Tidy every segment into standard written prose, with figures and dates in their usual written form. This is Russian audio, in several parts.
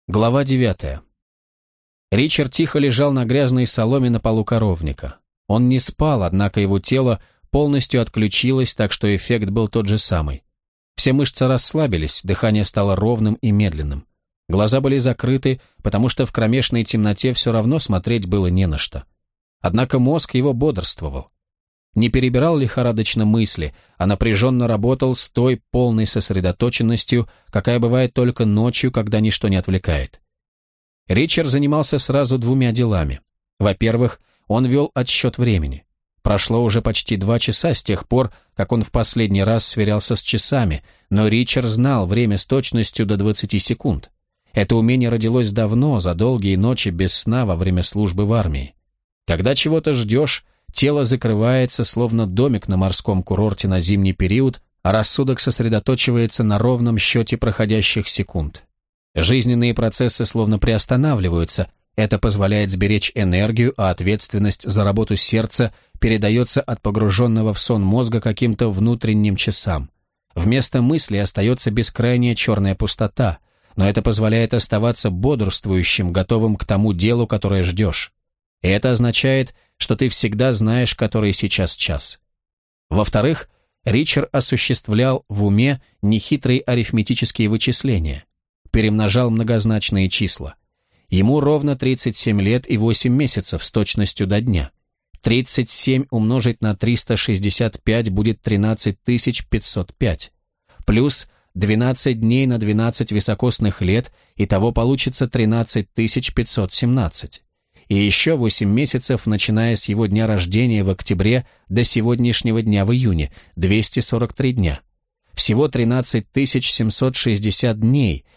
Глава 9. Ричард тихо лежал на грязной соломе на полу коровника. Он не спал, однако его тело полностью отключилось, так что эффект был тот же самый. Все мышцы расслабились, дыхание стало ровным и медленным. Глаза были закрыты, потому что в кромешной темноте все равно смотреть было не на что. Однако мозг его бодрствовал. Не перебирал лихорадочно мысли, а напряженно работал с той полной сосредоточенностью, какая бывает только ночью, когда ничто не отвлекает. Ричард занимался сразу двумя делами. Во-первых, он вел отсчет времени. Прошло уже почти 2 часа с тех пор, как он в последний раз сверялся с часами, но Ричард знал время с точностью до 20 секунд. Это умение родилось давно, за долгие ночи без сна во время службы в армии. Когда чего-то ждешь, тело закрывается, словно домик на морском курорте на зимний период, а рассудок сосредоточивается на ровном счете проходящих секунд. Жизненные процессы словно приостанавливаются, это позволяет сберечь энергию, а ответственность за работу сердца передается от погруженного в сон мозга каким-то внутренним часам. Вместо мысли остается бескрайняя черная пустота, но это позволяет оставаться бодрствующим, готовым к тому делу, которое ждешь. И это означает, что ты всегда знаешь, который сейчас час. Во-вторых, Ричард осуществлял в уме нехитрые арифметические вычисления, перемножал многозначные числа. Ему ровно 37 лет и 8 месяцев с точностью до дня. 37 умножить на 365 будет 13505. Плюс 12 дней на 12 високосных лет, итого получится 13517. И еще 8 месяцев, начиная с его дня рождения в октябре до сегодняшнего дня в июне, 243 дня. Всего 13760 дней,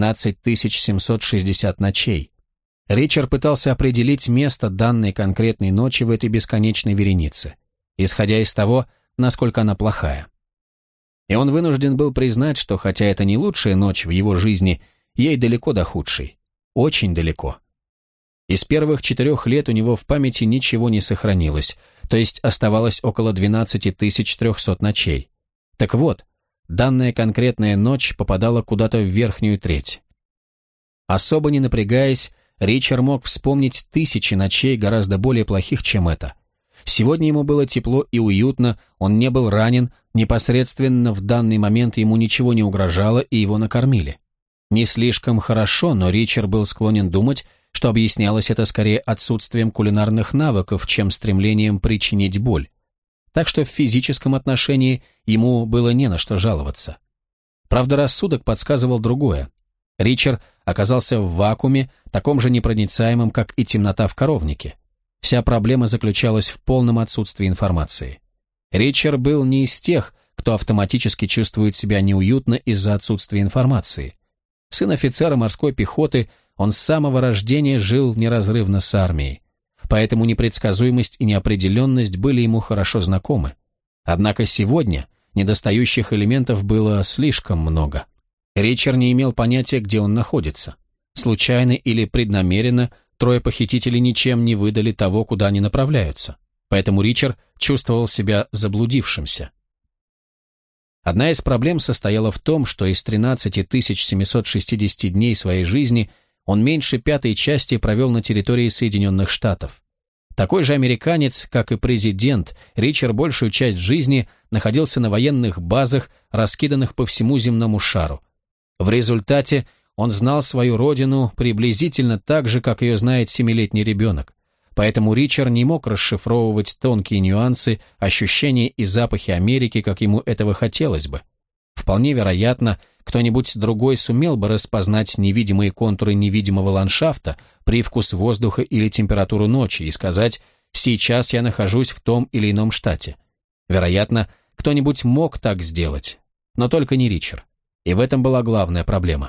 13760 ночей. Ричард пытался определить место данной конкретной ночи в этой бесконечной веренице, исходя из того, насколько она плохая. И он вынужден был признать, что хотя это не лучшая ночь в его жизни, ей далеко до худшей. Очень далеко. Из первых 4 лет у него в памяти ничего не сохранилось, то есть оставалось около 12300 ночей. Так вот, данная конкретная ночь попадала куда-то в верхнюю треть. Особо не напрягаясь, Ричард мог вспомнить тысячи ночей гораздо более плохих, чем это. Сегодня ему было тепло и уютно, он не был ранен, непосредственно в данный момент ему ничего не угрожало и его накормили. Не слишком хорошо, но Ричард был склонен думать, что объяснялось это скорее отсутствием кулинарных навыков, чем стремлением причинить боль. Так что в физическом отношении ему было не на что жаловаться. Правда, рассудок подсказывал другое. Ричард оказался в вакууме, таком же непроницаемом, как и темнота в коровнике. Вся проблема заключалась в полном отсутствии информации. Ричард был не из тех, кто автоматически чувствует себя неуютно из-за отсутствия информации. Сын офицера морской пехоты, он с самого рождения жил неразрывно с армией. Поэтому непредсказуемость и неопределенность были ему хорошо знакомы. Однако сегодня недостающих элементов было слишком много. Ричард не имел понятия, где он находится. Случайно или преднамеренно 3 похитителей ничем не выдали того, куда они направляются. Поэтому Ричард чувствовал себя заблудившимся. Одна из проблем состояла в том, что из 13760 дней своей жизни он меньше 1/5 части провел на территории Соединенных Штатов. Такой же американец, как и президент, Ричард большую часть жизни находился на военных базах, раскиданных по всему земному шару. В результате он знал свою родину приблизительно так же, как ее знает 7-летний ребенок. Поэтому Ричард не мог расшифровывать тонкие нюансы, ощущения и запахи Америки, как ему этого хотелось бы. Вполне вероятно, кто-нибудь другой сумел бы распознать невидимые контуры невидимого ландшафта, привкус воздуха или температуру ночи и сказать «сейчас я нахожусь в том или ином штате». Вероятно, кто-нибудь мог так сделать, но только не Ричард. И в этом была главная проблема.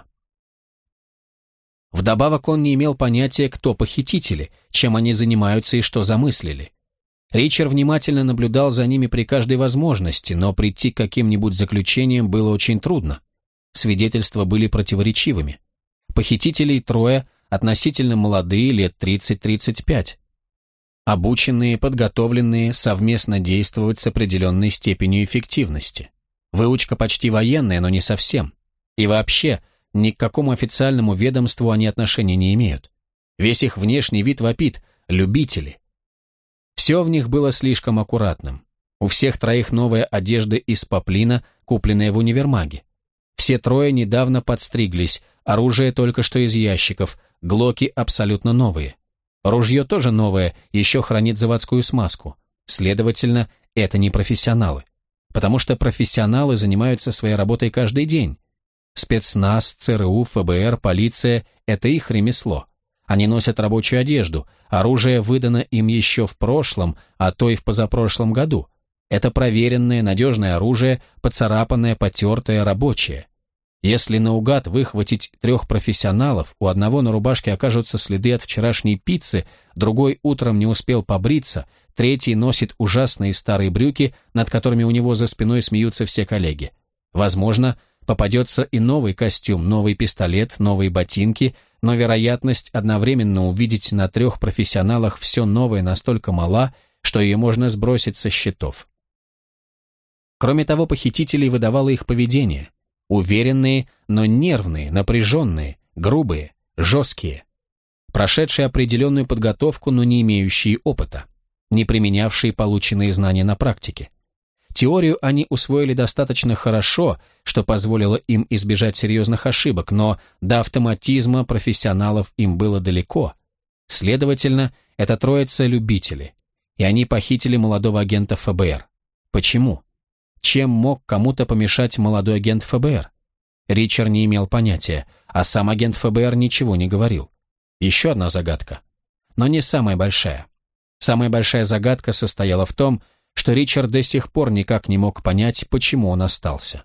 Вдобавок он не имел понятия, кто похитители, чем они занимаются и что замыслили. Ричард внимательно наблюдал за ними при каждой возможности, но прийти к каким-нибудь заключениям было очень трудно. Свидетельства были противоречивыми. Похитителей 3, относительно молодые, лет 30-35. Обученные, подготовленные, совместно действовать с определенной степенью эффективности. Выучка почти военная, но не совсем. И вообще, Ни к какому официальному ведомству они отношения не имеют. Весь их внешний вид вопит «любители». Все в них было слишком аккуратным. У всех троих новая одежда из поплина, купленная в универмаге. Все трое недавно подстриглись, оружие только что из ящиков, глоки абсолютно новые. Ружье тоже новое, еще хранит заводскую смазку. Следовательно, это не профессионалы. Потому что профессионалы занимаются своей работой каждый день. Спецназ, ЦРУ, ФБР, полиция – это их ремесло. Они носят рабочую одежду, оружие выдано им еще в прошлом, а то и в позапрошлом году. Это проверенное, надежное оружие, поцарапанное, потертое, рабочее. Если наугад выхватить 3 профессионалов, у одного на рубашке окажутся следы от вчерашней пиццы, другой утром не успел побриться, третий носит ужасные старые брюки, над которыми у него за спиной смеются все коллеги. Возможно, попадется и новый костюм, новый пистолет, новые ботинки, но вероятность одновременно увидеть на 3 профессионалах все новое настолько мала, что ее можно сбросить со счетов. Кроме того, похитителей выдавало их поведение. Уверенные, но нервные, напряженные, грубые, жесткие. Прошедшие определенную подготовку, но не имеющие опыта. Не применявшие полученные знания на практике. Теорию они усвоили достаточно хорошо, что позволило им избежать серьезных ошибок, но до автоматизма профессионалов им было далеко. Следовательно, это троица любители, и они похитили молодого агента ФБР. Почему? Чем мог кому-то помешать молодой агент ФБР? Ричард не имел понятия, а сам агент ФБР ничего не говорил. Еще одна загадка. Но не самая большая. Самая большая загадка состояла в том, что Ричард до сих пор никак не мог понять, почему он остался.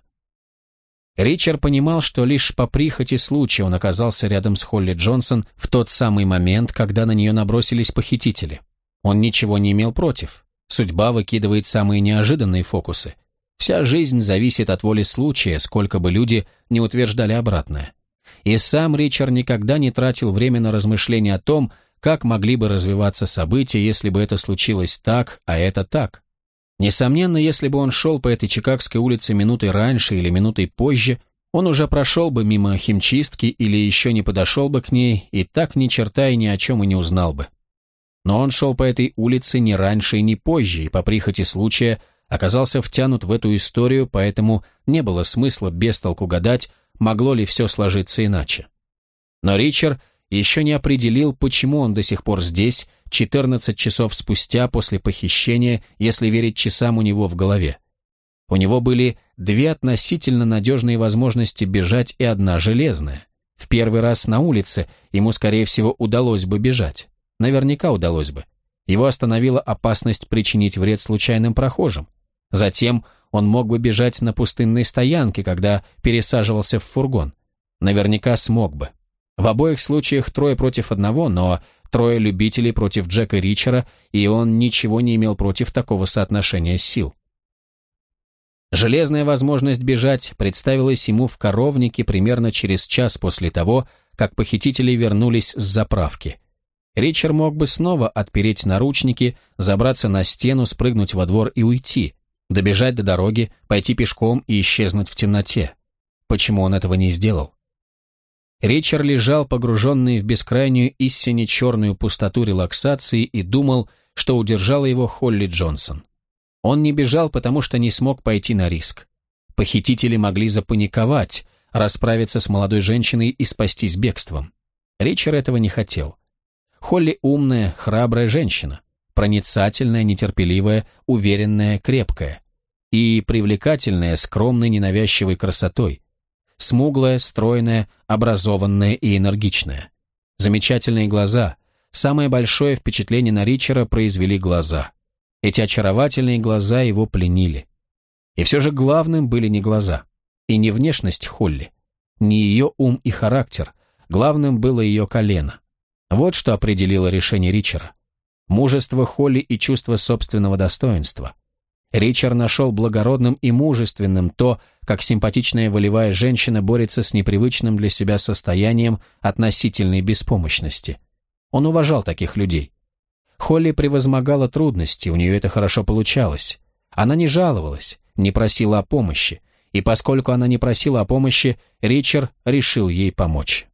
Ричард понимал, что лишь по прихоти случая он оказался рядом с Холли Джонсон в тот самый момент, когда на нее набросились похитители. Он ничего не имел против. Судьба выкидывает самые неожиданные фокусы. Вся жизнь зависит от воли случая, сколько бы люди не утверждали обратное. И сам Ричард никогда не тратил время на размышления о том, как могли бы развиваться события, если бы это случилось так, а это так. Несомненно, если бы он шел по этой Чикагской улице минутой раньше или минутой позже, он уже прошел бы мимо химчистки или еще не подошел бы к ней и так ни черта и ни о чем и не узнал бы. Но он шел по этой улице не раньше и не позже, и по прихоти случая оказался втянут в эту историю, поэтому не было смысла без толку гадать, могло ли все сложиться иначе. Но Ричард еще не определил, почему он до сих пор здесь, 14 часов спустя после похищения, если верить часам у него в голове. У него были 2 относительно надежные возможности бежать и одна железная. В первый раз на улице ему, скорее всего, удалось бы бежать. Наверняка удалось бы. Его остановила опасность причинить вред случайным прохожим. Затем он мог бы бежать на пустынной стоянке, когда пересаживался в фургон. Наверняка смог бы. В обоих случаях 3 против 1, но 3 любителей против Джека Ричера, и он ничего не имел против такого соотношения сил. Железная возможность бежать представилась ему в коровнике примерно через час после того, как похитители вернулись с заправки. Ричард мог бы снова отпереть наручники, забраться на стену, спрыгнуть во двор и уйти, добежать до дороги, пойти пешком и исчезнуть в темноте. Почему он этого не сделал? Ричард лежал, погруженный в бескрайнюю истине черную пустоту релаксации, и думал, что удержала его Холли Джонсон. Он не бежал, потому что не смог пойти на риск. Похитители могли запаниковать, расправиться с молодой женщиной и спастись бегством. Ричард этого не хотел. Холли умная, храбрая женщина, проницательная, нетерпеливая, уверенная, крепкая и привлекательная, скромной, ненавязчивой красотой. Смуглая, стройная, образованная и энергичная. Замечательные глаза. Самое большое впечатление на Ричарда произвели глаза. Эти очаровательные глаза его пленили. И все же главным были не глаза. И не внешность Холли. Не ее ум и характер. Главным было ее колено. Вот что определило решение Ричарда. Мужество Холли и чувство собственного достоинства. Ричард нашел благородным и мужественным то, как симпатичная волевая женщина борется с непривычным для себя состоянием относительной беспомощности. Он уважал таких людей. Холли превозмогала трудности, у нее это хорошо получалось. Она не жаловалась, не просила о помощи, и поскольку она не просила о помощи, Ричард решил ей помочь.